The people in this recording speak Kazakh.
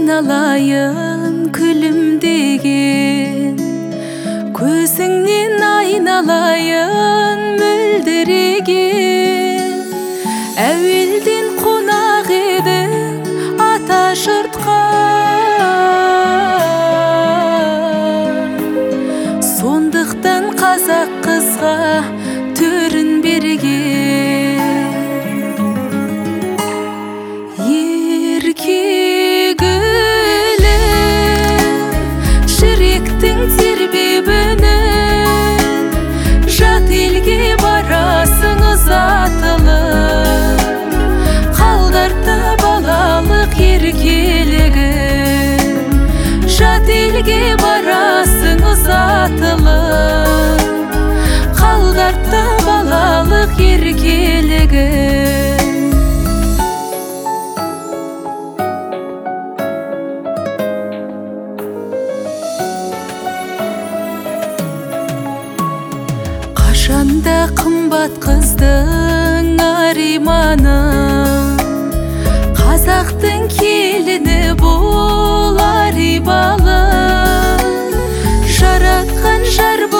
айналайын күлімдеген, көзіңнен айналайын мөлдіреген. Әуелден қонақ едің ата жұртқа, сондықтан қазақ қызға төрін берген. Жүректің тербебінен жат елге барасың ұзатылып, қалдыртты балалық еркелігін. Жат елге барасың ұзатылып, қалдыртты балалық еркелігін. Қашанда қымбат қыздың ариманы, қазақтың келіні бол арибалы. Жаратқан жар